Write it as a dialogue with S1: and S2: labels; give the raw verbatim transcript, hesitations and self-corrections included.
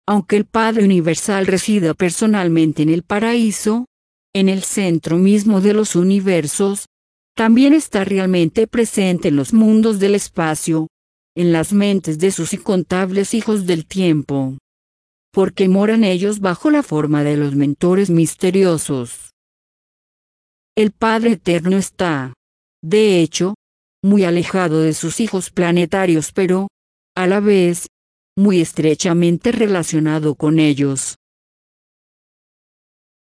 S1: Aunque el Padre Universal resida personalmente en el paraíso, en el centro mismo de los universos, también está realmente presente en los mundos del espacio, en las mentes de sus incontables hijos del tiempo. Porque moran ellos bajo la forma de los mentores misteriosos. El Padre Eterno está, de hecho, muy alejado de sus hijos planetarios pero, a la vez, muy estrechamente relacionado con ellos.